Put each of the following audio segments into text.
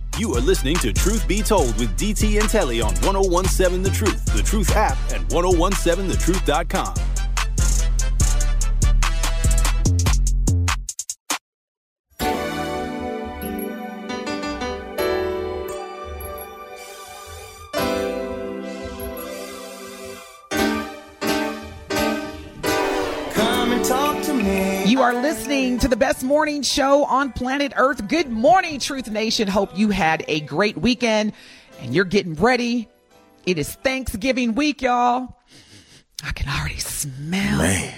You are listening to Truth Be Told with DT and Telly on 1017 The Truth, The Truth app, and 1017thetruth.com. You are listening to the best morning show on planet Earth. Good morning, Truth Nation. Hope you had a great weekend and you're getting ready. It is Thanksgiving week, y'all. I can already smell. Man.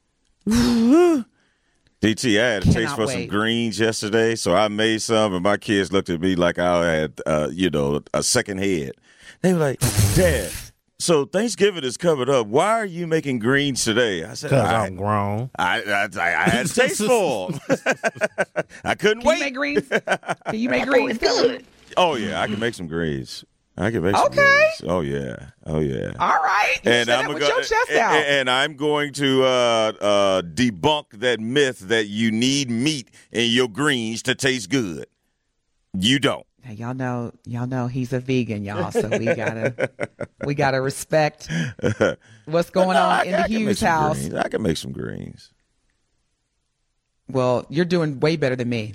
DT, I had a taste for some greens yesterday, so I made some, and my kids looked at me like I had, a second head. They were like, Dad, so Thanksgiving is coming up. Why are you making greens today? I said, because I'm grown. I had a taste for them. I couldn't wait. Can you make greens? Can you make greens good? Oh, yeah, I can make some greens. I can make some greens. Oh, yeah. Oh, yeah. All right. And I'm with your chest out. And I'm going to debunk that myth that you need meat in your greens to taste good. You don't. Hey, y'all know he's a vegan, y'all. So we gotta respect what's going on in the Hughes house. Greens. I can make some greens. Well, you're doing way better than me.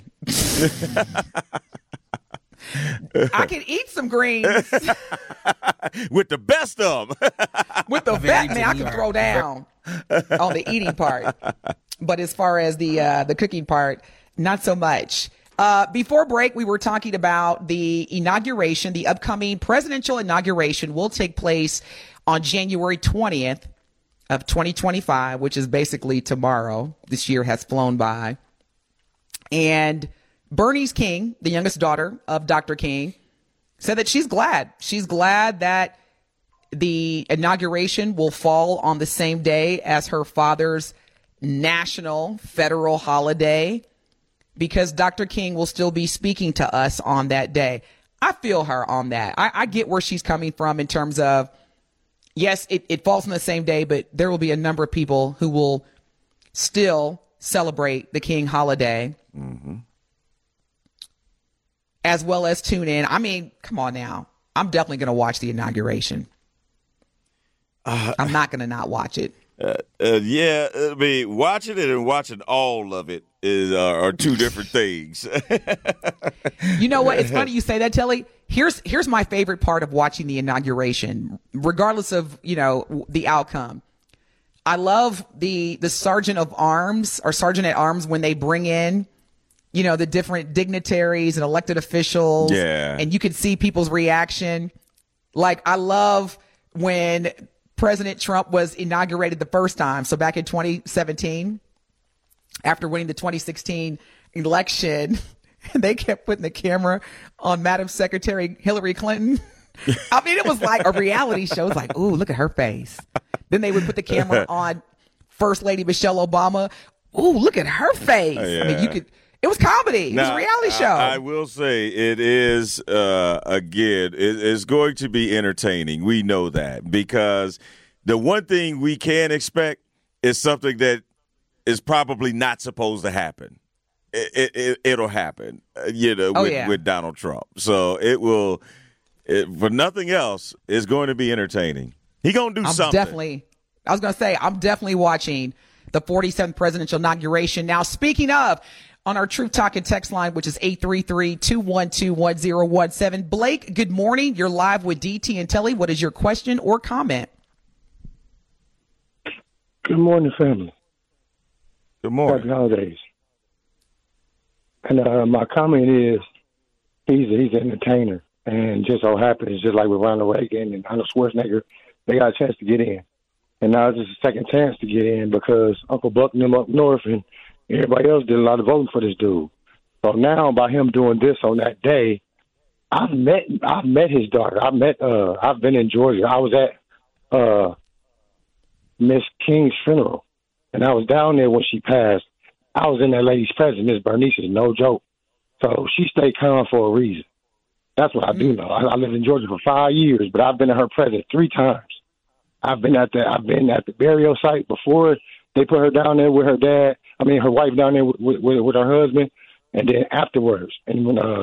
I can eat some greens with the best of them. With the best, man, I can throw down on the eating part. But as far as the cooking part, not so much. Before break, we were talking about the inauguration. The upcoming presidential inauguration will take place on January 20th of 2025, which is basically tomorrow. This year has flown by. And Bernice King, the youngest daughter of Dr. King, said that she's glad. She's glad that the inauguration will fall on the same day as her father's national federal holiday, because Dr. King will still be speaking to us on that day. I feel her on that. I get where she's coming from in terms of, yes, it falls on the same day, but there will be a number of people who will still celebrate the King holiday, as well as tune in. I mean, come on now. I'm definitely going to watch the inauguration. I'm not going to not watch it. Yeah, I mean, watching it and watching all of it are two different things. You know what? It's funny you say that, Telly. Here's my favorite part of watching the inauguration, regardless of, the outcome. I love the sergeant of arms or sergeant at arms when they bring in, the different dignitaries and elected officials. Yeah. And you can see people's reaction. Like, I love when President Trump was inaugurated the first time. So back in 2017, after winning the 2016 election, they kept putting the camera on Madam Secretary Hillary Clinton. I mean, it was like a reality show. It's like, ooh, look at her face. Then they would put the camera on First Lady Michelle Obama. Ooh, look at her face. Yeah. I mean, it was comedy. It was a reality show. I will say it is, again, it's going to be entertaining. We know that, because the one thing we can expect is something that is probably not supposed to happen. It'll happen, with Donald Trump. So it will, for nothing else, it's going to be entertaining. He's going to do something. I'm definitely watching the 47th presidential inauguration. Now, speaking of, on our Truth Talk and text line, which is 833-212-1017. Blake, good morning. You're live with DT and Telly. What is your question or comment? Good morning, family. Good morning. Happy holidays. And my comment is, he's an entertainer, and just so happens, just like with Ronald Reagan and Arnold Schwarzenegger, they got a chance to get in. And now it's just a second chance to get in because Uncle Buck and them up north and everybody else did a lot of voting for this dude. So now by him doing this on that day, I've met his daughter. I've been in Georgia. I was at Miss King's funeral, and I was down there when she passed. I was in that lady's presence. Miss Bernice is no joke. So she stayed calm for a reason. That's what I do know. I lived in Georgia for 5 years, but I've been in her presence 3 times. I've been at the burial site before they put her down there with her wife down there with her husband, and then afterwards. And when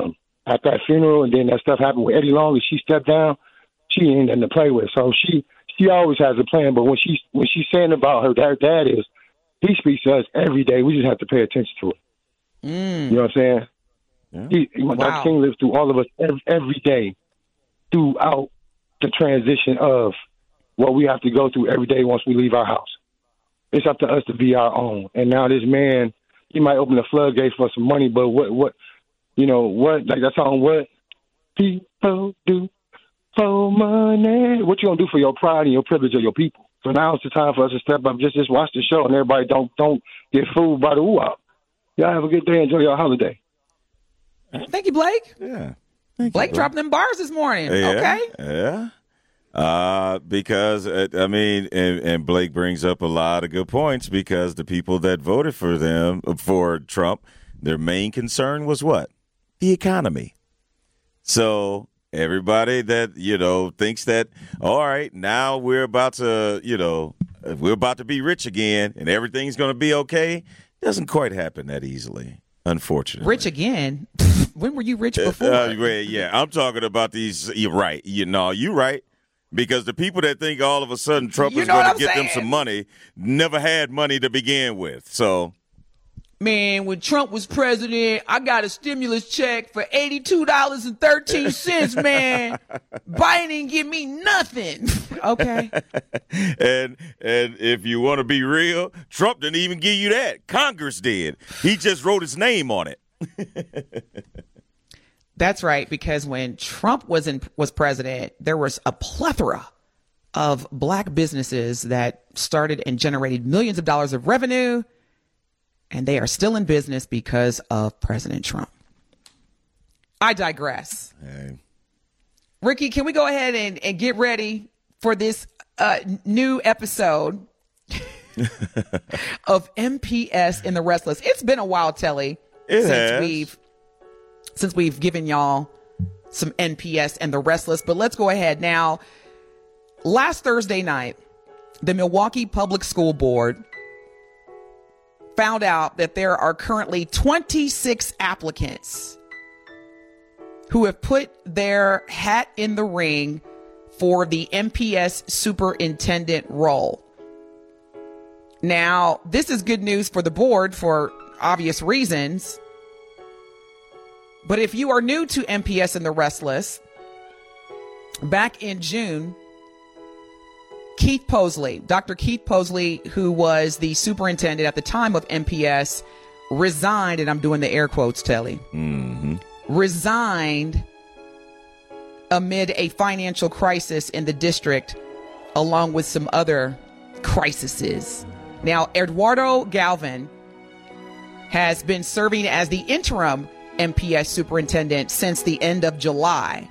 at that funeral, and then that stuff happened with Eddie Long, and she stepped down, she ain't nothing to play with. So she always has a plan. But when she's saying about her dad is, he speaks to us every day. We just have to pay attention to it. You know what I'm saying? Yeah. Dr. King lives through all of us every day throughout the transition of what we have to go through every day once we leave our house. It's up to us to be our own. And now this man, he might open the floodgates for some money, but what like that song, what people do for money, what you gonna do for your pride and your privilege of your people? So now it's the time for us to step up. Just watch the show, and everybody don't get fooled by the ooh-ah. Y'all have a good day. Enjoy your holiday. Thank you, Blake. Yeah. Blake dropping them bars this morning. Yeah, okay. Yeah. Because, I mean, and Blake brings up a lot of good points, because the people that voted for Trump, their main concern was what? The economy. So everybody that, thinks that, all right, now we're about to be rich again and everything's going to be okay, doesn't quite happen that easily, unfortunately. Rich again? When were you rich before? Yeah, I'm talking about these. You're right. You're right. Because the people that think all of a sudden Trump is going to get them some money never had money to begin with. So, man, when Trump was president, I got a stimulus check for $82.13, man. Biden didn't give me nothing. Okay. And if you want to be real, Trump didn't even give you that. Congress did. He just wrote his name on it. That's right, because when Trump was president, there was a plethora of black businesses that started and generated millions of dollars of revenue, and they are still in business because of President Trump. I digress. Hey. Ricky, can we go ahead and get ready for this new episode of MPS in the Restless? It's been a while, Telly, since we've given y'all some NPS and the Restless, but let's go ahead now. Last Thursday night, the Milwaukee Public School Board found out that there are currently 26 applicants who have put their hat in the ring for the MPS superintendent role. Now, this is good news for the board for obvious reasons. But if you are new to MPS and the Restless, back in June, Dr. Keith Posley, who was the superintendent at the time of MPS, resigned, and I'm doing the air quotes, Telly, resigned amid a financial crisis in the district, along with some other crises. Now, Eduardo Galvin has been serving as the interim MPS superintendent since the end of July.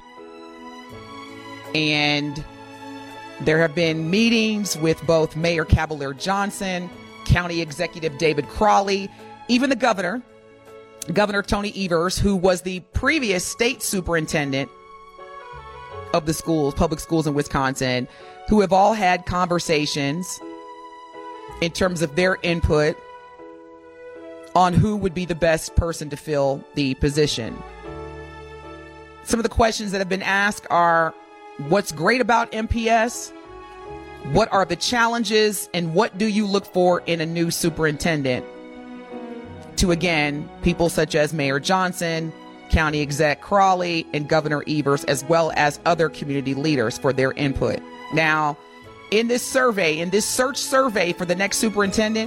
And there have been meetings with both Mayor Cavalier Johnson, County Executive David Crawley, even the Governor Tony Evers, who was the previous state superintendent of the public schools in Wisconsin, who have all had conversations in terms of their input on who would be the best person to fill the position. Some of the questions that have been asked are, what's great about MPS? What are the challenges? And what do you look for in a new superintendent? To, again, people such as Mayor Johnson, County Exec Crawley, and Governor Evers, as well as other community leaders for their input. Now, in this search survey for the next superintendent,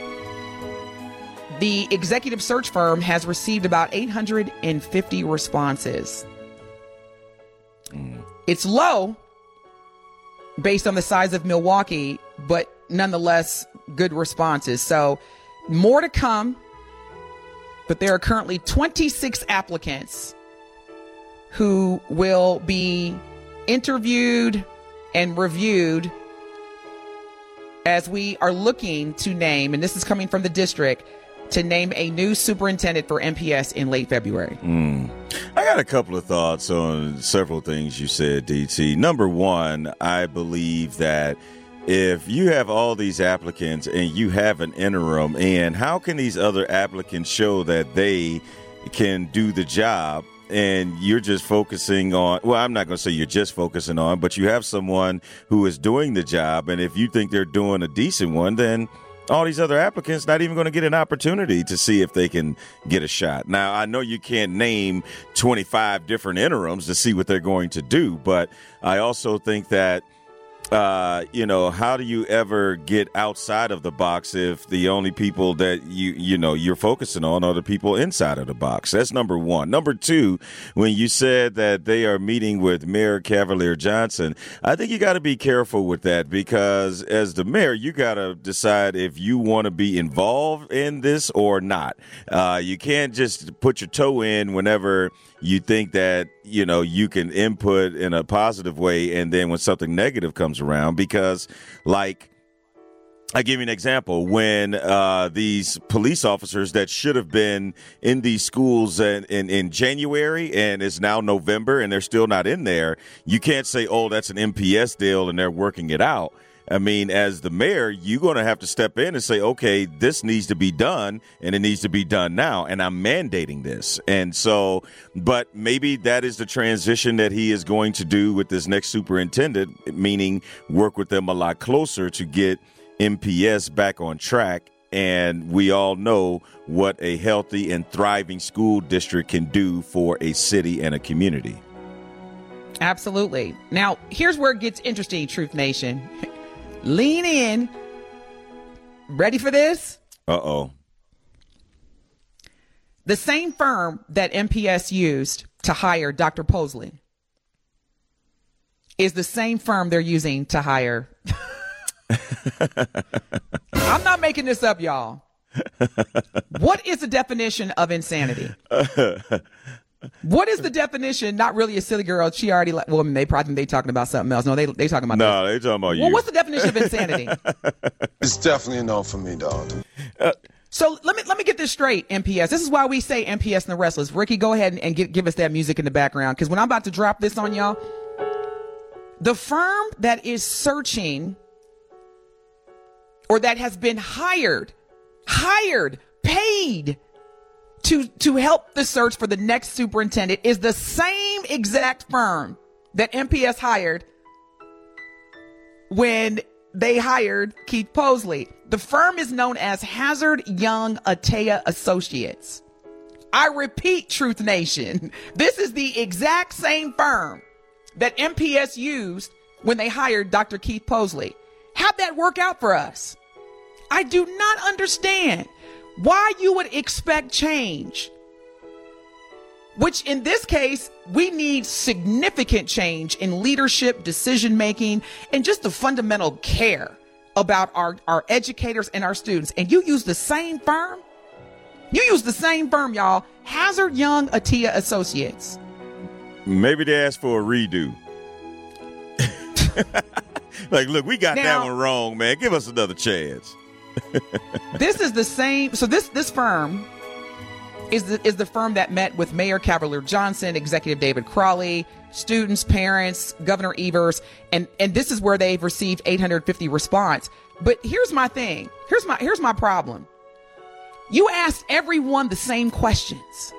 the executive search firm has received about 850 responses. It's low based on the size of Milwaukee, but nonetheless good responses. So more to come, but there are currently 26 applicants who will be interviewed and reviewed as we are looking to name, and this is coming from the district, to name a new superintendent for MPS in late February. I got a couple of thoughts on several things you said, DT. Number one, I believe that if you have all these applicants and you have an interim, and how can these other applicants show that they can do the job and you're just focusing on, well, I'm not going to say you're just focusing on, but you have someone who is doing the job. And if you think they're doing a decent one, then all these other applicants not even going to get an opportunity to see if they can get a shot. Now, I know you can't name 25 different interims to see what they're going to do, but I also think that how do you ever get outside of the box if the only people that you're focusing on are the people inside of the box? That's number one. Number two, when you said that they are meeting with Mayor Cavalier Johnson, I think you got to be careful with that, because as the mayor, you got to decide if you want to be involved in this or not. You can't just put your toe in whenever you think that, you can input in a positive way, and then when something negative comes around, because like, I give you an example. When these police officers that should have been in these schools in January, and it's now November and they're still not in there, you can't say, oh, that's an MPS deal and they're working it out. I mean, as the mayor, you're going to have to step in and say, okay, this needs to be done, and it needs to be done now, and I'm mandating this. And so, but maybe that is the transition that he is going to do with this next superintendent, meaning work with them a lot closer to get MPS back on track. And we all know what a healthy and thriving school district can do for a city and a community. Absolutely. Now, here's where it gets interesting, Truth Nation. Lean in. Ready for this? Uh-oh. The same firm that MPS used to hire Dr. Posley is the same firm they're using to hire. I'm not making this up, y'all. What is the definition of insanity? What is the definition? Not really a silly girl. She already, well, they probably think they talking about something else. No, they talking about no, they talking about you. Well, what's the definition of insanity? It's definitely a no for me, dog. So let me get this straight, MPS. This is why we say MPS and the Restless. Ricky, go ahead and give us that music in the background, because when I'm about to drop this on y'all, the firm that is searching, or that has been hired, paid to help the search for the next superintendent is the same exact firm that MPS hired when they hired Keith Posley. The firm is known as Hazard Young Atea Associates. I repeat, Truth Nation, this is the exact same firm that MPS used when they hired Dr. Keith Posley. How'd that work out for us? I do not understand why you would expect change, which in this case, we need significant change in leadership, decision-making, and just the fundamental care about our educators and our students. And you use the same firm? You use the same firm, y'all. Hazard Young Atea Associates. Maybe they asked for a redo. Like, look, we got that one wrong, man. Give us another chance. This is the same. So this firm is the firm that met with Mayor Cavalier Johnson, Executive David Crowley, students, parents, Governor Evers, and this is where they've received 850 response. But here's my thing. Here's my problem. You asked everyone the same questions.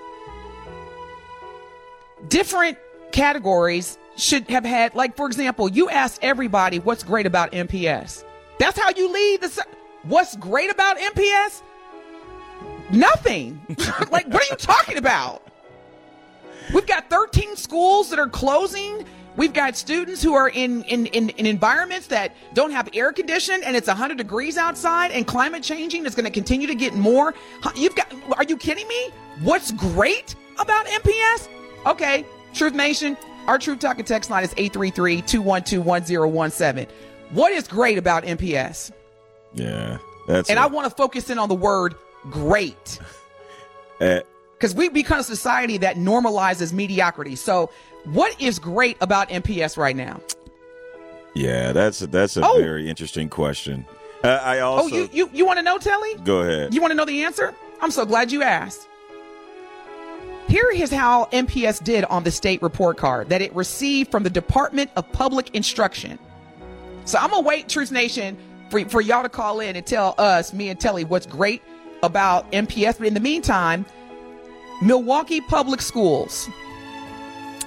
Different categories should have had, like, for example, you asked everybody what's great about MPS. That's how you lead the. What's great about MPS? Nothing. Like, what are you talking about? We've got 13 schools that are closing. We've got students who are in environments that don't have air conditioning, and it's 100 degrees outside, and climate changing is going to continue to get more. Are you kidding me? What's great about MPS? Okay, Truth Nation, our Truth Talking text line is 833-212-1017. What is great about MPS? Yeah, that's and I want to focus in on the word great, because we become a society that normalizes mediocrity. So what is great about MPS right now? Yeah, that's a very interesting question. I also you want to know, Telly? Go ahead. You want to know the answer? I'm so glad you asked. Here is how MPS did on the state report card that it received from the Department of Public Instruction. So I'm gonna wait, Truth Nation, for y'all to call in and tell us, me and Telly, what's great about MPS. But in the meantime, Milwaukee Public Schools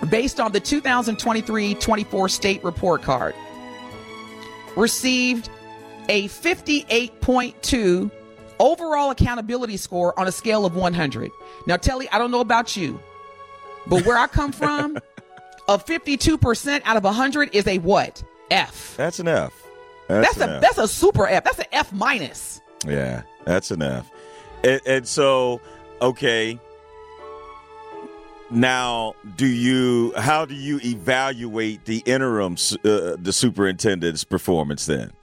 based on the 2023-24 state report card, received a 58.2 overall accountability score on a scale of 100. Now, Telly, I don't know about you, but where I come from, a 52% out of 100 is a what? F. That's an F. That's a super F. That's an F minus. Yeah, that's an F. And so, okay. Now, how do you evaluate the interim, the superintendent's performance then?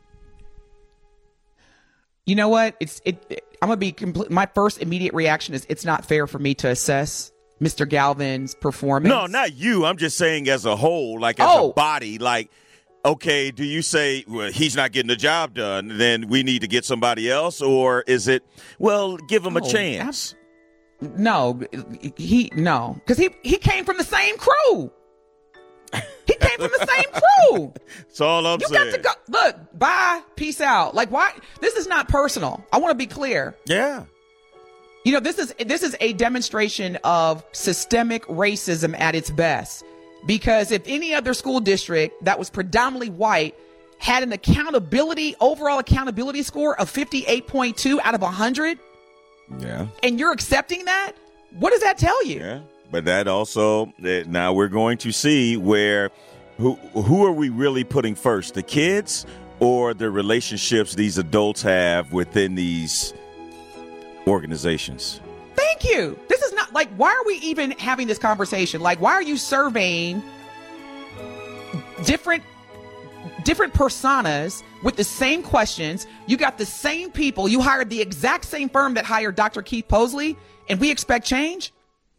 You know what? I'm going to be my first immediate reaction is it's not fair for me to assess Mr. Galvin's performance. No, not you. I'm just saying as a whole, like as a body, like, okay, do you say, well, he's not getting the job done, then we need to get somebody else? Or is it, well, give him a chance? No, because he came from the same crew. He came from the same crew. That's all I'm saying. You got to go. Look, bye, peace out. Like, why? This is not personal. I want to be clear. Yeah. You know, this is a demonstration of systemic racism at its best. Because if any other school district that was predominantly white had an overall accountability score of 58.2 out of 100, yeah, and you're accepting that, what does that tell you? Yeah, but that also, now we're going to see who are we really putting first, the kids or the relationships these adults have within these organizations? Thank you. This is not like, why are we even having this conversation? Like, why are you surveying different personas with the same questions? You got the same people. You hired the exact same firm that hired Dr. Keith Posley, and we expect change?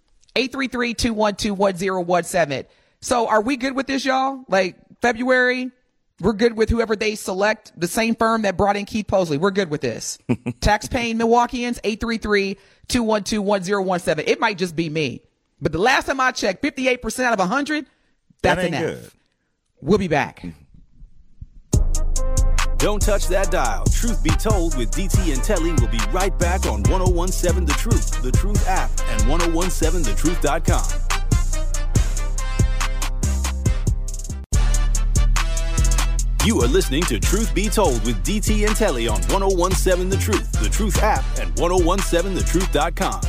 833-212-1017. So are we good with this, y'all? Like, February, we're good with whoever they select, the same firm that brought in Keith Posley. We're good with this. Tax-paying Milwaukeeans, 833-212-1017. It might just be me. But the last time I checked, 58% out of 100, that's an F. Good. We'll be back. Don't touch that dial. Truth Be Told with DT and Telly will be right back on 1017 The Truth, The Truth app, and 1017thetruth.com. You are listening to Truth Be Told with DT and Telly on 1017 The Truth app, and 1017thetruth.com.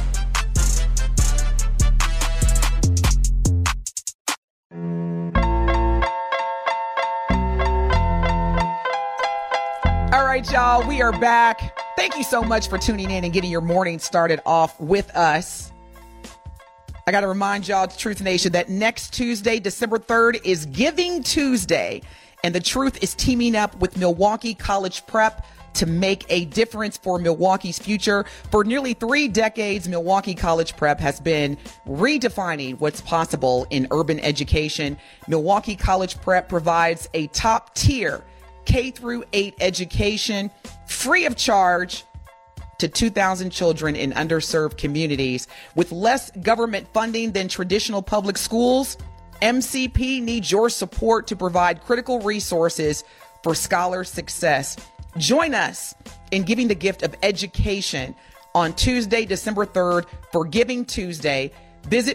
All right, y'all, we are back. Thank you so much for tuning in and getting your morning started off with us. I got to remind y'all, Truth Nation, that next Tuesday, December 3rd, is Giving Tuesday. And the Truth is teaming up with Milwaukee College Prep to make a difference for Milwaukee's future. For nearly 3 decades, Milwaukee College Prep has been redefining what's possible in urban education. Milwaukee College Prep provides a top-tier K-8 education free of charge to 2,000 children in underserved communities. With less government funding than traditional public schools, MCP needs your support to provide critical resources for scholar success. Join us in giving the gift of education on Tuesday, December 3rd for Giving Tuesday. Visit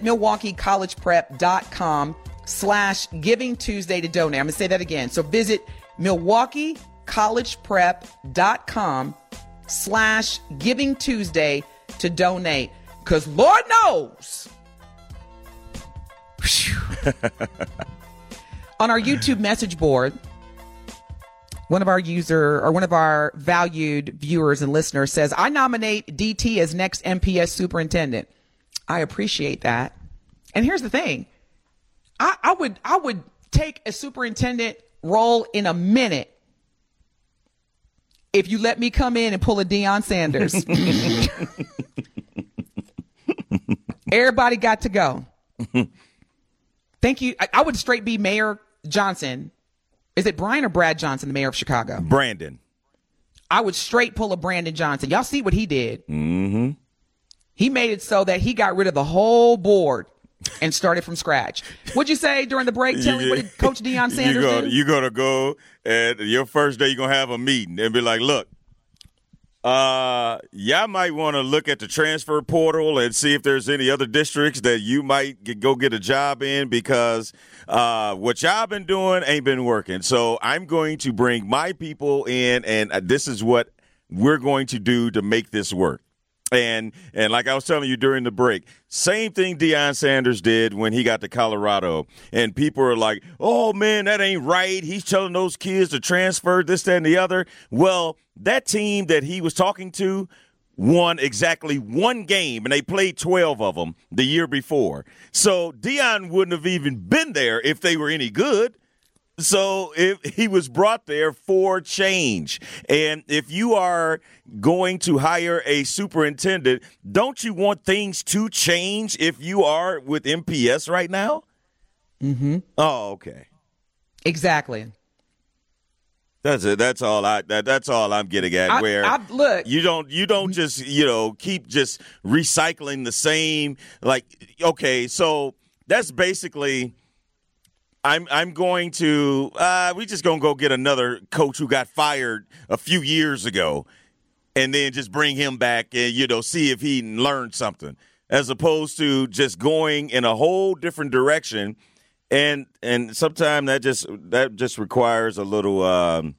MilwaukeeCollegePrep.com/Giving Tuesday to donate. I'm going to say that again. So visit MilwaukeeCollegePrep.com/Giving Tuesday to donate. Because Lord knows. On our YouTube message board, one of our valued viewers and listeners says, I nominate DT as next MPS superintendent. I appreciate that. And here's the thing. I would take a superintendent role in a minute if you let me come in and pull a Deion Sanders. Everybody got to go. Thank you. I would straight be Mayor Johnson. Is it Brian or Brad Johnson, the mayor of Chicago? Brandon. I would straight pull a Brandon Johnson. Y'all see what he did? Mm-hmm. He made it so that he got rid of the whole board and started from scratch. What'd you say during the break? Tell me, what did Coach Deion Sanders do? You're going to go, and your first day you're going to have a meeting and be like, look, Y'all might want to look at the transfer portal and see if there's any other districts that you might go get a job in, because what y'all been doing ain't been working. So I'm going to bring my people in, and this is what we're going to do to make this work. And like I was telling you during the break, same thing Deion Sanders did when he got to Colorado. And people are like, oh, man, that ain't right. He's telling those kids to transfer this, that, and the other. Well, that team that he was talking to won exactly one game, and they played 12 of them the year before. So Deion wouldn't have even been there if they were any good. So if he was brought there for change. And if you are going to hire a superintendent, don't you want things to change if you are with MPS right now? Mm-hmm. Oh, okay. Exactly. That's it. That's all I'm getting at. Look, you don't just, keep just recycling the same. Like, okay, so that's basically. I'm going to we just going to go get another coach who got fired a few years ago and then just bring him back and, see if he learned something, as opposed to just going in a whole different direction. And sometimes that just requires a little I'm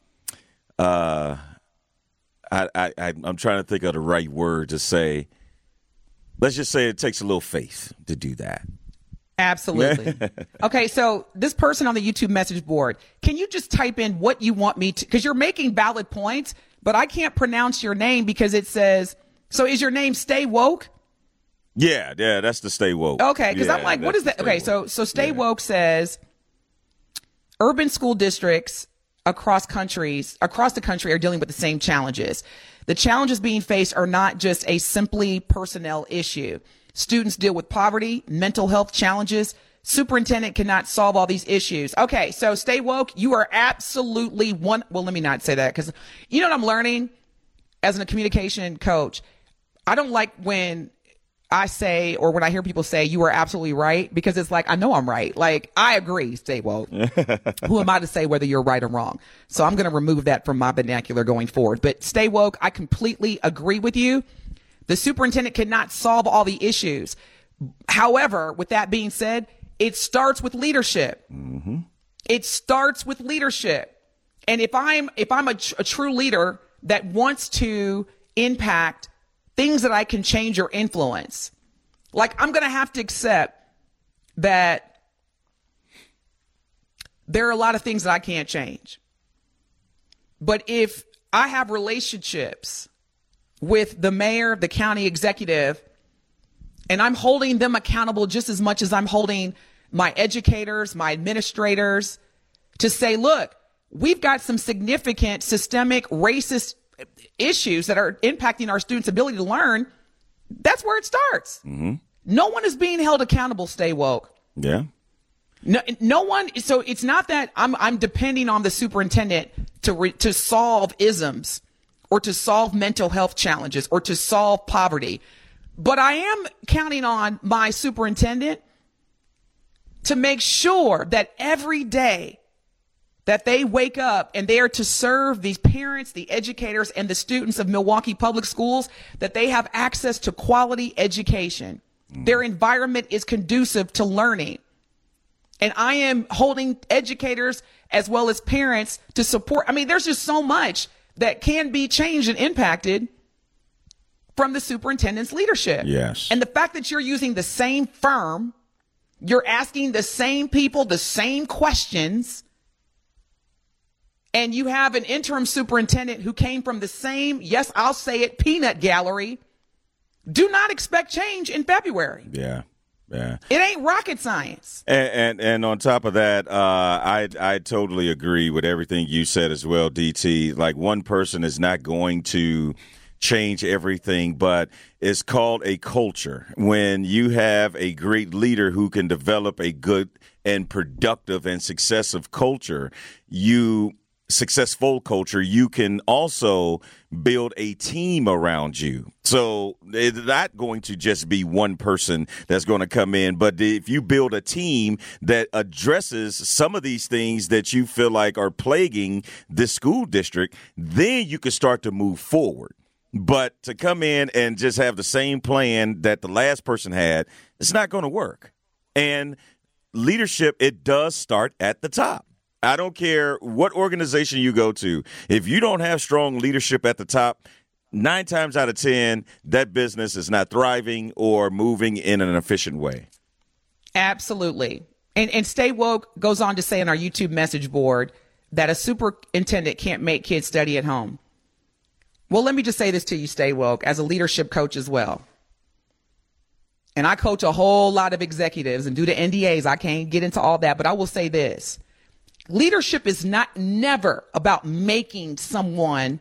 trying to think of the right word to say. Let's just say it takes a little faith to do that. Absolutely. Okay, so this person on the YouTube message board, can you just type in what you want me to, because you're making valid points, but I can't pronounce your name because it says, so is your name Stay Woke? Yeah, that's the Stay Woke. Okay, because I'm like, what is that? Okay, so Stay Woke says urban school districts across the country are dealing with the same challenges. The challenges being faced are not just a simply personnel issue. Students deal with poverty, mental health challenges. Superintendent cannot solve all these issues. Okay, so Stay Woke, you are absolutely well, let me not say that, because you know what I'm learning as a communication coach? I don't like when I say, or when I hear people say, you are absolutely right, because it's like, I know I'm right. Like, I agree, Stay Woke. Who am I to say whether you're right or wrong? So I'm going to remove that from my vernacular going forward. But Stay Woke, I completely agree with you. The superintendent cannot solve all the issues. However, with that being said, it starts with leadership. Mm-hmm. It starts with leadership. And if I'm a true leader that wants to impact things that I can change or influence, like I'm going to have to accept that there are a lot of things that I can't change. But if I have relationships with the mayor, the county executive, and I'm holding them accountable just as much as I'm holding my educators, my administrators, to say, look, we've got some significant systemic racist issues that are impacting our students' ability to learn. That's where it starts. Mm-hmm. No one is being held accountable. Stay woke. Yeah. No one. So it's not that I'm depending on the superintendent to solve isms, or to solve mental health challenges, or to solve poverty. But I am counting on my superintendent to make sure that every day that they wake up and they are to serve these parents, the educators, and the students of Milwaukee Public Schools, that they have access to quality education. Their environment is conducive to learning. And I am holding educators as well as parents to support. I mean, there's just so much that can be changed and impacted from the superintendent's leadership. Yes. And the fact that you're using the same firm, you're asking the same people the same questions, and you have an interim superintendent who came from the same, yes, I'll say it, peanut gallery. Do not expect change in February. Yeah. Yeah. It ain't rocket science. And on top of that, I totally agree with everything you said as well, DT. Like, one person is not going to change everything, but it's called a culture. When you have a great leader who can develop a good and productive and successive culture, you successful culture, you can also build a team around you. So it's not going to just be one person that's going to come in, but if you build a team that addresses some of these things that you feel like are plaguing this school district, then you can start to move forward. But to come in and just have the same plan that the last person had, it's not going to work. And leadership, it does start at the top. I don't care what organization you go to. If you don't have strong leadership at the top, 9 times out of 10, that business is not thriving or moving in an efficient way. Absolutely. And Stay Woke goes on to say on our YouTube message board that a superintendent can't make kids study at home. Well, let me just say this to you, Stay Woke, as a leadership coach as well. And I coach a whole lot of executives, and due to NDAs, I can't get into all that, but I will say this. Leadership is never about making someone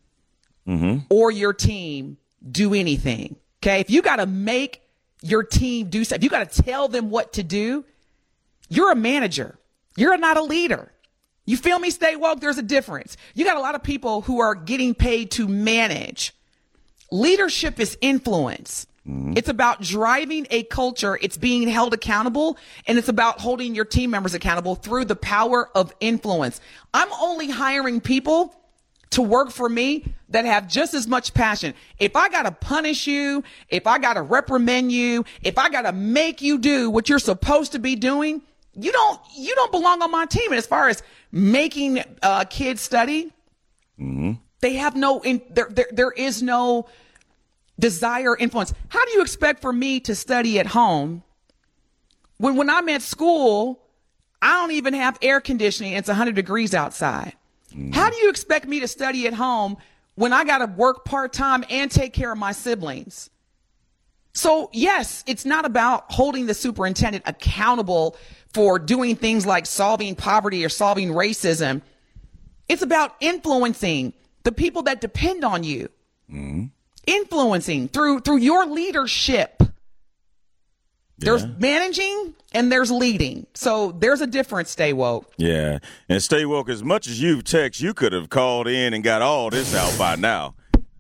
or your team do anything. Okay. If you got to make your team do something, if you got to tell them what to do, you're a manager. You're not a leader. You feel me? Stay woke. There's a difference. You got a lot of people who are getting paid to manage. Leadership is influence. It's about driving a culture. It's being held accountable, and it's about holding your team members accountable through the power of influence. I'm only hiring people to work for me that have just as much passion. If I got to punish you, if I got to reprimand you, if I got to make you do what you're supposed to be doing, you don't belong on my team. And as far as making kids study, they have there is no desire, influence. How do you expect for me to study at home when I'm at school, I don't even have air conditioning. It's 100 degrees outside. How do you expect me to study at home when I got to work part-time and take care of my siblings? So yes, it's not about holding the superintendent accountable for doing things like solving poverty or solving racism. It's about influencing the people that depend on you. Influencing through your leadership. There's managing and there's leading. So there's a difference, Stay Woke. Yeah. And Stay Woke, as much as you've texted, you could have called in and got all this out by now.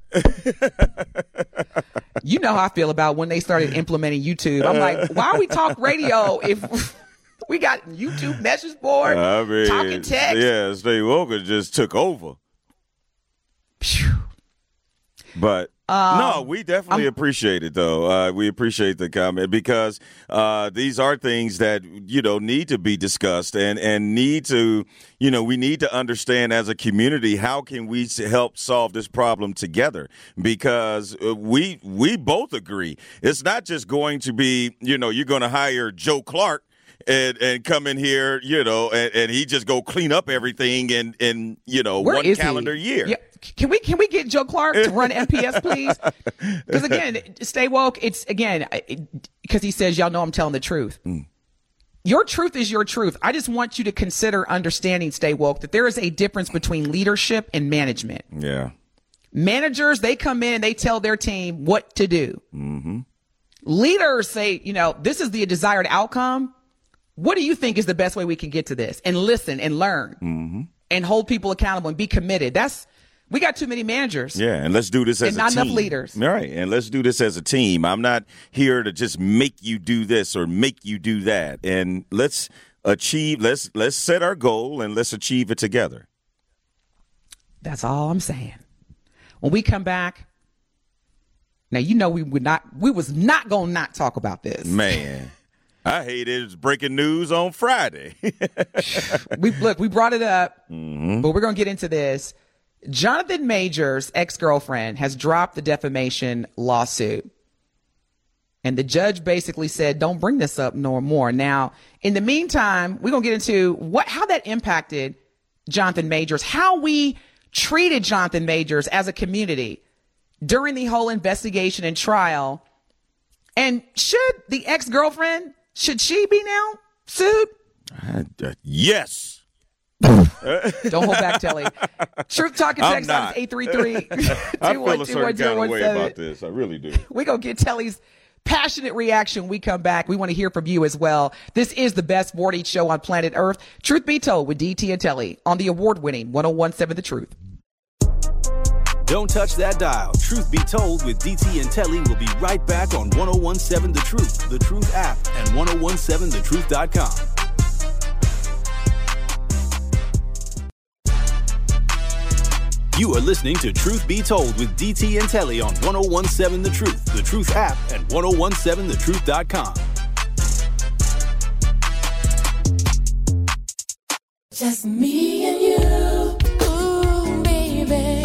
You know how I feel about when they started implementing YouTube. I'm like, why we talk radio if we got YouTube message board, talking text? Yeah, Stay Woke just took over. Phew. But no, we definitely appreciate it, though. We appreciate the comment because these are things that, need to be discussed and need to, we need to understand as a community, how can we help solve this problem together? Because we both agree. It's not just going to be, you're going to hire Joe Clark and come in here, and he just go clean up everything in one calendar year. Yeah. Can we get Joe Clark to run MPS, please? Because again, Stay Woke. It's again because he says, y'all know I'm telling the truth. Your truth is your truth. I just want you to consider understanding, Stay Woke, that there is a difference between leadership and management. Yeah. Managers, they come in and they tell their team what to do. Leaders say, this is the desired outcome. What do you think is the best way we can get to this? And listen and learn and hold people accountable and be committed. We got too many managers. Yeah, and let's do this as a team. And not enough leaders. All right, and let's do this as a team. I'm not here to just make you do this or make you do that. And let's set our goal and let's achieve it together. That's all I'm saying. When we come back, now we was not going to not talk about this. Man. I hate it. It's breaking news on Friday. we brought it up, but we're going to get into this. Jonathan Majors' ex-girlfriend has dropped the defamation lawsuit. And the judge basically said, don't bring this up no more. Now, in the meantime, we're going to get into how that impacted Jonathan Majors, how we treated Jonathan Majors as a community during the whole investigation and trial. And should the ex-girlfriend, should she be now sued? Yes. Don't hold back, Telly. Truth Talking text line is 833-212-1017. I feel a certain kind of way about this. I really do. We're going to get Telly's passionate reaction. We come back. We want to hear from you as well. This is the best morning show on planet Earth. Truth Be Told with DT and Telly on the award-winning 101.7 The Truth. Don't touch that dial. Truth Be Told with DT and Telly will be right back on 101.7 The Truth app, and 1017thetruth.com. You are listening to Truth Be Told with DT and Telly on 1017 The Truth app, and 1017thetruth.com. Just me and you, ooh, baby.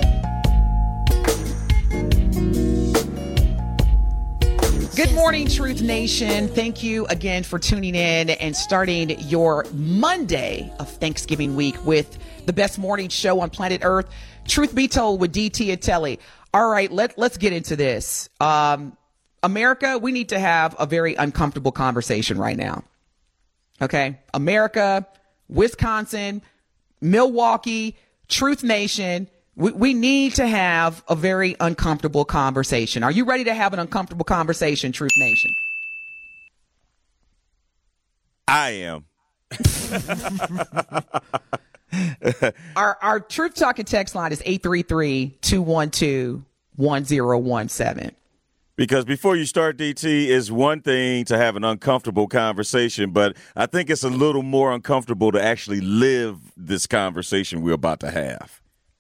Good morning, Truth Nation. Thank you again for tuning in and starting your Monday of Thanksgiving week with the best morning show on planet Earth, Truth Be Told with DT and Telly. All right, let's get into this. America, we need to have a very uncomfortable conversation right now. Okay, America, Wisconsin, Milwaukee, Truth Nation. We need to have a very uncomfortable conversation. Are you ready to have an uncomfortable conversation, Truth Nation? I am. Our Truth Talking text line is 833-212-1017. Because before you start, DT, it's one thing to have an uncomfortable conversation, but I think it's a little more uncomfortable to actually live this conversation we're about to have.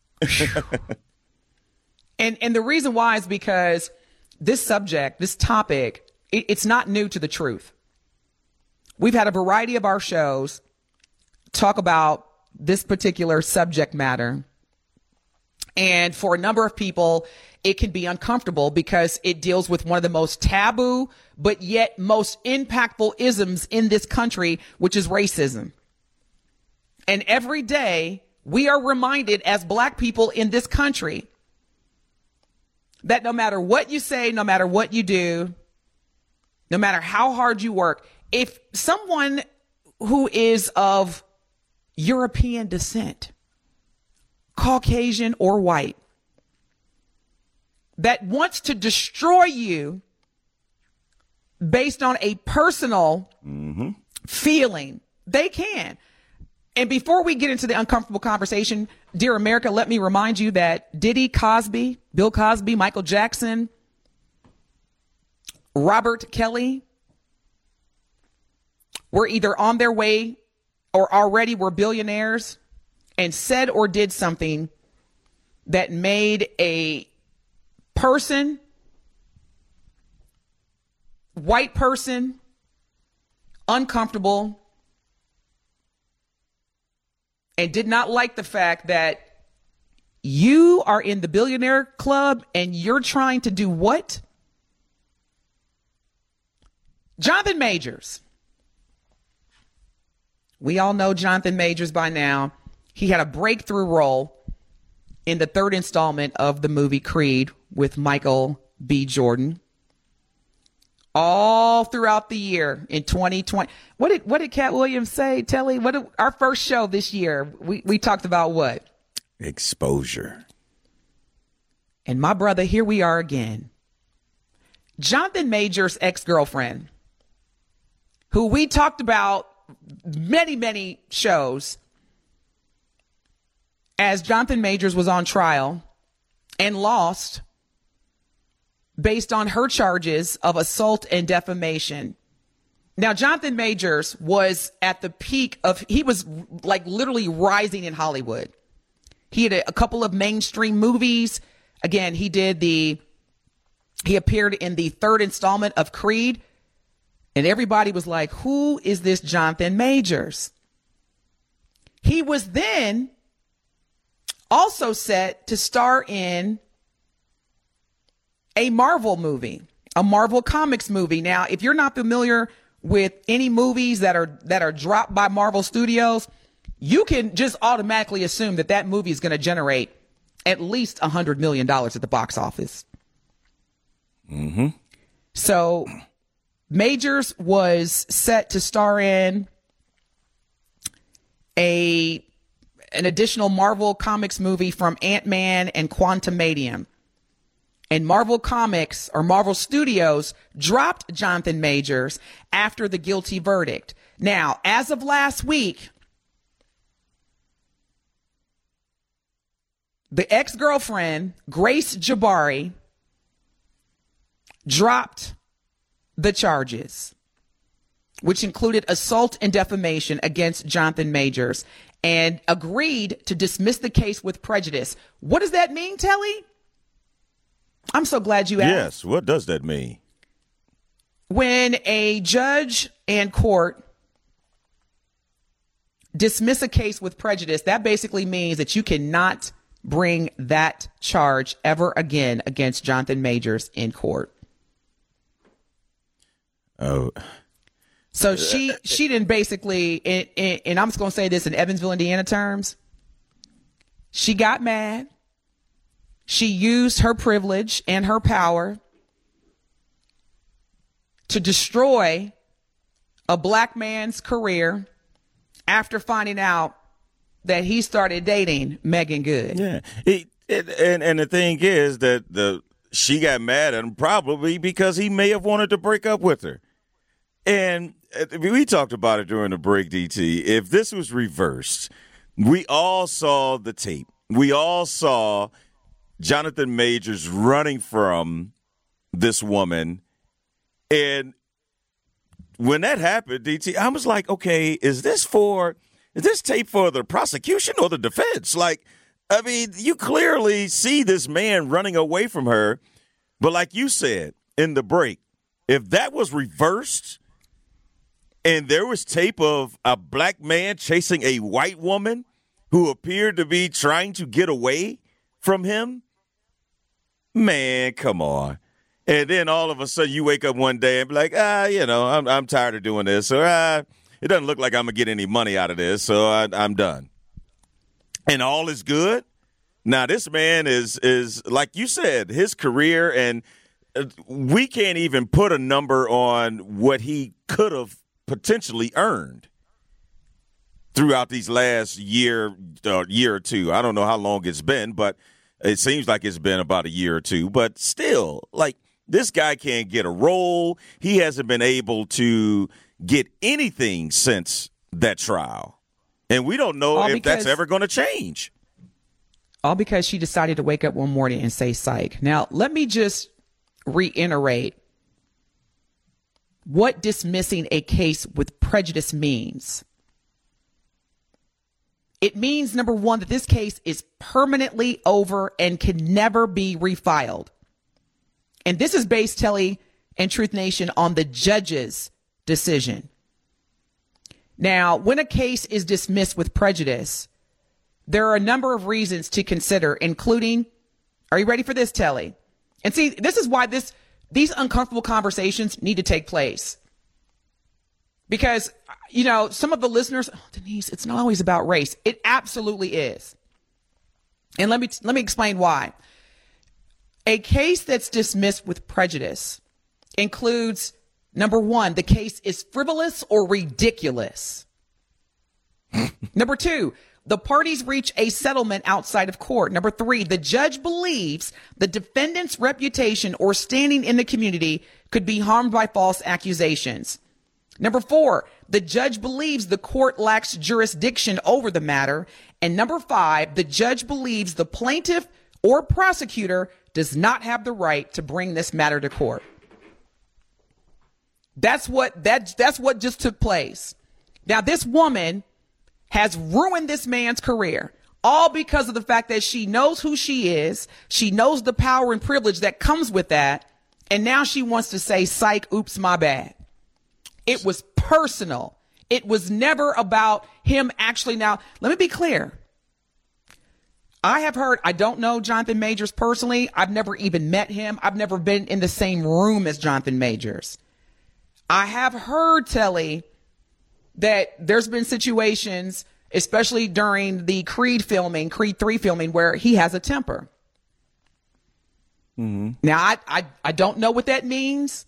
And the reason why is because this subject, this topic, it's not new to the truth. We've had a variety of our shows talk about this particular subject matter. And for a number of people, it can be uncomfortable because it deals with one of the most taboo, but yet most impactful isms in this country, which is racism. And every day we are reminded as Black people in this country that no matter what you say, no matter what you do, no matter how hard you work, if someone who is of European descent, Caucasian or white, that wants to destroy you based on a personal feeling, they can. And before we get into the uncomfortable conversation, dear America, let me remind you that Diddy, Cosby, Bill Cosby, Michael Jackson, Robert Kelly were either on their way or already were billionaires and said or did something that made a person, white person, uncomfortable and did not like the fact that you are in the billionaire club and you're trying to do what? Jonathan Majors. We all know Jonathan Majors by now. He had a breakthrough role in the third installment of the movie Creed with Michael B. Jordan. All throughout the year in 2020. What did Cat Williams say, Telly? Our first show this year, we talked about what? Exposure. And my brother, here we are again. Jonathan Majors' ex-girlfriend, who we talked about many, many shows as Jonathan Majors was on trial and lost based on her charges of assault and defamation. Now, Jonathan Majors was at the peak he was like literally rising in Hollywood. He had a couple of mainstream movies. Again, he appeared in the third installment of Creed. And everybody was like, who is this Jonathan Majors? He was then also set to star in a Marvel movie, a Marvel Comics movie. Now, if you're not familiar with any movies that are dropped by Marvel Studios, you can just automatically assume that movie is going to generate at least $100 million at the box office. Mm-hmm. So Majors was set to star in an additional Marvel Comics movie from Ant-Man and Quantumanium. And Marvel Comics or Marvel Studios dropped Jonathan Majors after the guilty verdict. Now, as of last week, the ex-girlfriend, Grace Jabari, dropped the charges, which included assault and defamation against Jonathan Majors, and agreed to dismiss the case with prejudice. What does that mean, Telly? I'm so glad you asked. Yes, what does that mean? When a judge and court dismiss a case with prejudice, that basically means that you cannot bring that charge ever again against Jonathan Majors in court. Oh. So she didn't basically, and I'm just going to say this in Evansville, Indiana terms, she got mad. She used her privilege and her power to destroy a black man's career after finding out that he started dating Megan Good. Yeah. And the thing is that she got mad at him probably because he may have wanted to break up with her. And we talked about it during the break, DT. If this was reversed, we all saw the tape. We all saw Jonathan Majors running from this woman. And when that happened, DT, I was like, okay, is this tape for the prosecution or the defense? Like, I mean, you clearly see this man running away from her. But like you said in the break, if that was reversed and there was tape of a black man chasing a white woman who appeared to be trying to get away from him, man, come on. And then all of a sudden you wake up one day and be like, I'm tired of doing this. Or it doesn't look like I'm going to get any money out of this, so I'm done. And all is good. Now, this man is like you said, his career, and we can't even put a number on what he could have potentially earned throughout these last year or two. I don't know how long it's been, but it seems like it's been about a year or two. But still, like, this guy can't get a role. He hasn't been able to get anything since that trial. And we don't know if that's ever going to change. All because she decided to wake up one morning and say psych. Now, let me just reiterate what dismissing a case with prejudice means. It means, number one, that this case is permanently over and can never be refiled. And this is based, Telly and Truth Nation, on the judge's decision. Now, when a case is dismissed with prejudice, there are a number of reasons to consider, including, are you ready for this, Telly? And see, this is why these uncomfortable conversations need to take place. Because, some of the listeners, Denise, it's not always about race. It absolutely is. And let me explain why. A case that's dismissed with prejudice includes, number one, the case is frivolous or ridiculous. Number two, the parties reach a settlement outside of court. Number three, the judge believes the defendant's reputation or standing in the community could be harmed by false accusations. Number four, the judge believes the court lacks jurisdiction over the matter. And number five, the judge believes the plaintiff or prosecutor does not have the right to bring this matter to court. That's what just took place. Now, this woman has ruined this man's career, all because of the fact that she knows who she is. She knows the power and privilege that comes with that. And now she wants to say, psych, oops, my bad. It was personal. It was never about him actually. Now, let me be clear. I don't know Jonathan Majors personally. I've never even met him. I've never been in the same room as Jonathan Majors. I have heard, Telly, that there's been situations, especially during the Creed 3 filming, where he has a temper. Mm-hmm. Now, I don't know what that means,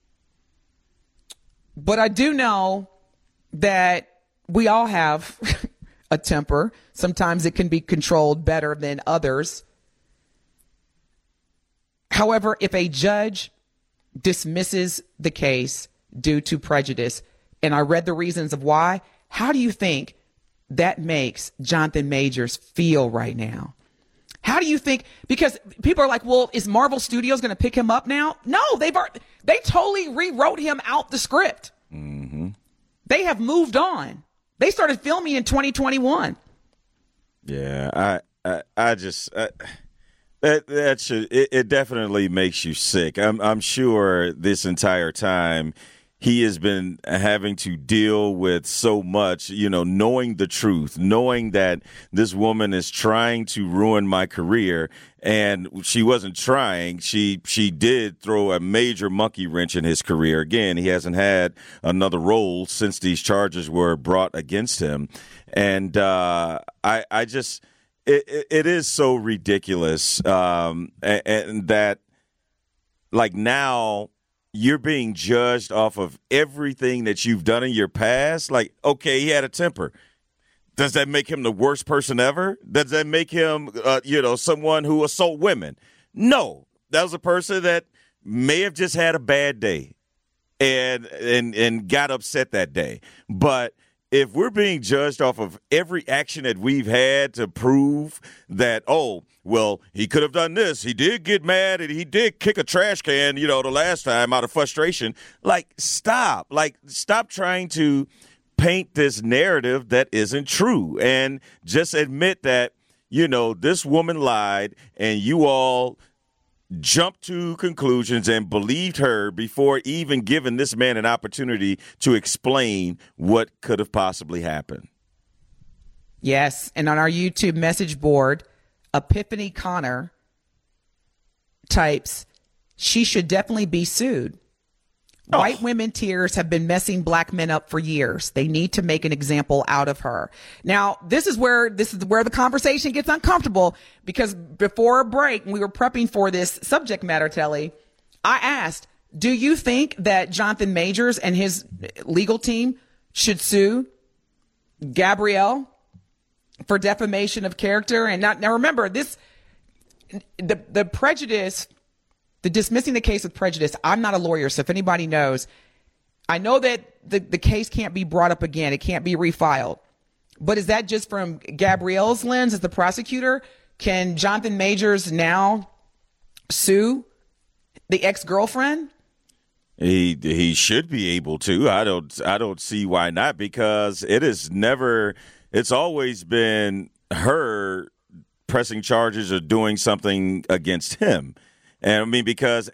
but I do know that we all have a temper. Sometimes it can be controlled better than others. However, if a judge dismisses the case due to prejudice, and I read the reasons of why, how do you think that makes Jonathan Majors feel right now? How do you think? Because people are like, well, is Marvel Studios going to pick him up now? No, they totally rewrote him out the script. Mm-hmm. They have moved on. They started filming in 2021. Yeah, I just that should it definitely makes you sick. I'm sure this entire time he has been having to deal with so much, knowing the truth, knowing that this woman is trying to ruin my career, and she wasn't trying. She did throw a major monkey wrench in his career. Again, he hasn't had another role since these charges were brought against him. And I just, it is so ridiculous. And that, like, now you're being judged off of everything that you've done in your past. Like, okay, he had a temper. Does that make him the worst person ever? Does that make him, someone who assault women? No, that was a person that may have just had a bad day and got upset that day. But if we're being judged off of every action that we've had to prove that, oh, well, he could have done this, he did get mad, and he did kick a trash can, the last time out of frustration. Like, stop. Like, stop trying to paint this narrative that isn't true, and just admit that, this woman lied, and you all jumped to conclusions and believed her before even giving this man an opportunity to explain what could have possibly happened. Yes, and on our YouTube message board, Epiphany Connor types, she should definitely be sued. White women tears have been messing black men up for years. They need to make an example out of her. Now, this is where the conversation gets uncomfortable, because before a break, we were prepping for this subject matter, Telly, I asked, do you think that Jonathan Majors and his legal team should sue Gabrielle for defamation of character? And now remember this, the prejudice, the dismissing the case with prejudice. I'm not a lawyer, so if anybody knows, I know that the case can't be brought up again. It can't be refiled. But is that just from Gabrielle's lens as the prosecutor? Can Jonathan Majors now sue the ex-girlfriend? He should be able to. I don't see why not, because it's always been her pressing charges or doing something against him. And because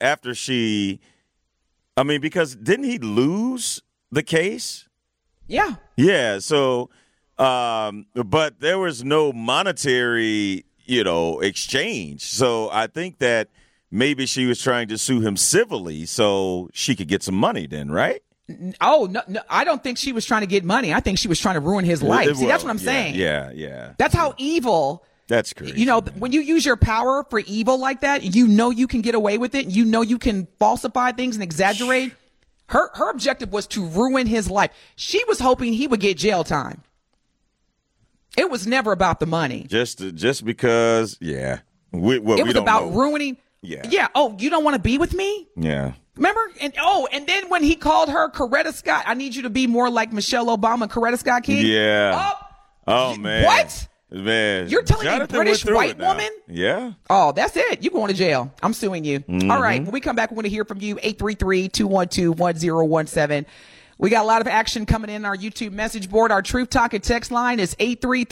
didn't he lose the case? Yeah. Yeah. So, but there was no monetary, exchange. So I think that maybe she was trying to sue him civilly so she could get some money then, right? Oh, no, I don't think she was trying to get money. I think she was trying to ruin his life. See, that's what I'm saying. Yeah. That's how evil. That's crazy. When you use your power for evil like that, you can get away with it. You can falsify things and exaggerate. Her objective was to ruin his life. She was hoping he would get jail time. It was never about the money. Just because, yeah. It was about ruining. Yeah. Yeah. Oh, you don't want to be with me? Yeah. Remember? And then when he called her Coretta Scott, I need you to be more like Michelle Obama, Coretta Scott King. Yeah. Oh man. What? Man, you're telling me a British white woman? Yeah. Oh, that's it. You're going to jail. I'm suing you. Mm-hmm. All right. When we come back, we want to hear from you. 833-212-1017. We got a lot of action coming in our YouTube message board. Our Truth Talk and text line is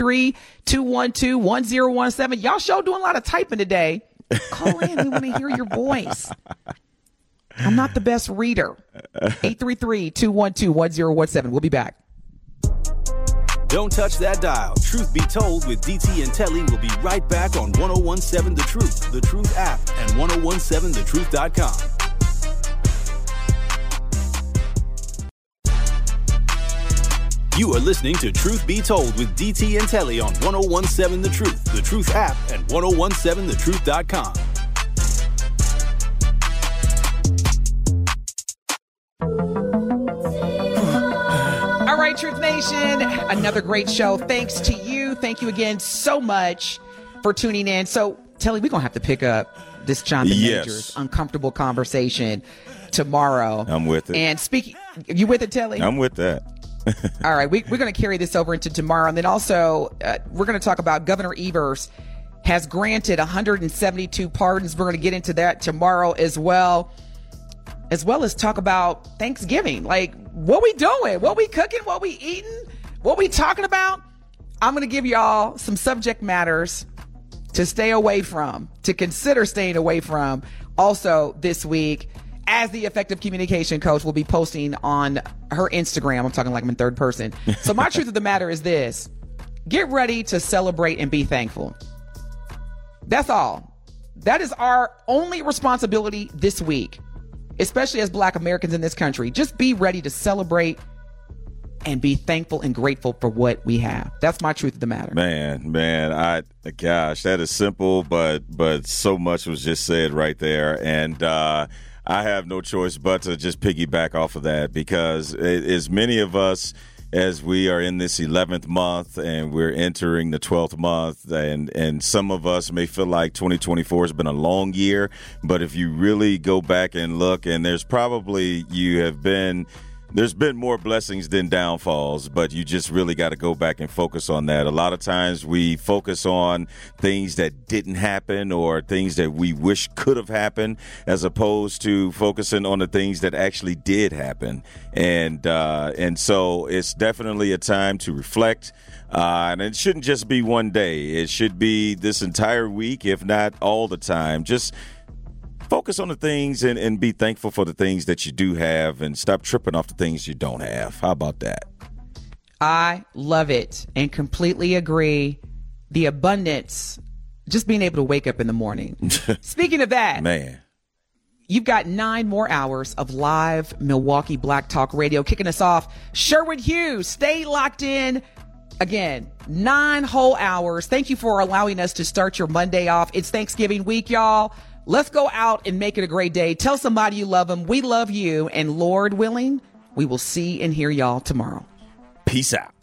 833-212-1017. Y'all show doing a lot of typing today. Call in. We want to hear your voice. I'm not the best reader. 833-212-1017. We'll be back. Don't touch that dial. Truth Be Told with DT and Telly will be right back on 1017 The Truth, The Truth app, and 1017thetruth.com. You are listening to Truth Be Told with DT and Telly on 1017 The Truth app, and 1017thetruth.com. All right, Truth Nation, another great show. Thanks to you. Thank you again so much for tuning in. So, Telly, we're going to have to pick up this Jonathan Majors uncomfortable conversation tomorrow. I'm with it. And you with it, Telly? I'm with that. All right, we're going to carry this over into tomorrow. And then also, we're going to talk about Governor Evers has granted 172 pardons. We're going to get into that tomorrow as well as talk about Thanksgiving. Like, what we doing? What we cooking? What we eating? What we talking about? I'm going to give y'all some subject matters to stay away from, to consider staying away from also this week, as the effective communication coach will be posting on her Instagram. I'm talking like I'm in third person. So my truth of the matter is this: get ready to celebrate and be thankful. That's all. That is our only responsibility this week, especially as Black Americans in this country. Just be ready to celebrate and be thankful and grateful for what we have. That's my truth of the matter. Man, gosh, that is simple, but so much was just said right there. And I have no choice but to just piggyback off of that, because as many of us, as we are in this 11th month and we're entering the 12th month, and some of us may feel like 2024 has been a long year, but if you really go back and look, and there's been more blessings than downfalls, but you just really got to go back and focus on that. A lot of times we focus on things that didn't happen or things that we wish could have happened, as opposed to focusing on the things that actually did happen. And so it's definitely a time to reflect. And it shouldn't just be one day. It should be this entire week, if not all the time. Just focus on the things and be thankful for the things that you do have, and stop tripping off the things you don't have. How about that? I love it and completely agree. The abundance, just being able to wake up in the morning. Speaking of that, man, you've got 9 more hours of live Milwaukee Black Talk Radio kicking us off. Sherwood Hughes, stay locked in. Again, 9 whole hours. Thank you for allowing us to start your Monday off. It's Thanksgiving week, y'all. Let's go out and make it a great day. Tell somebody you love them. We love you. And Lord willing, we will see and hear y'all tomorrow. Peace out.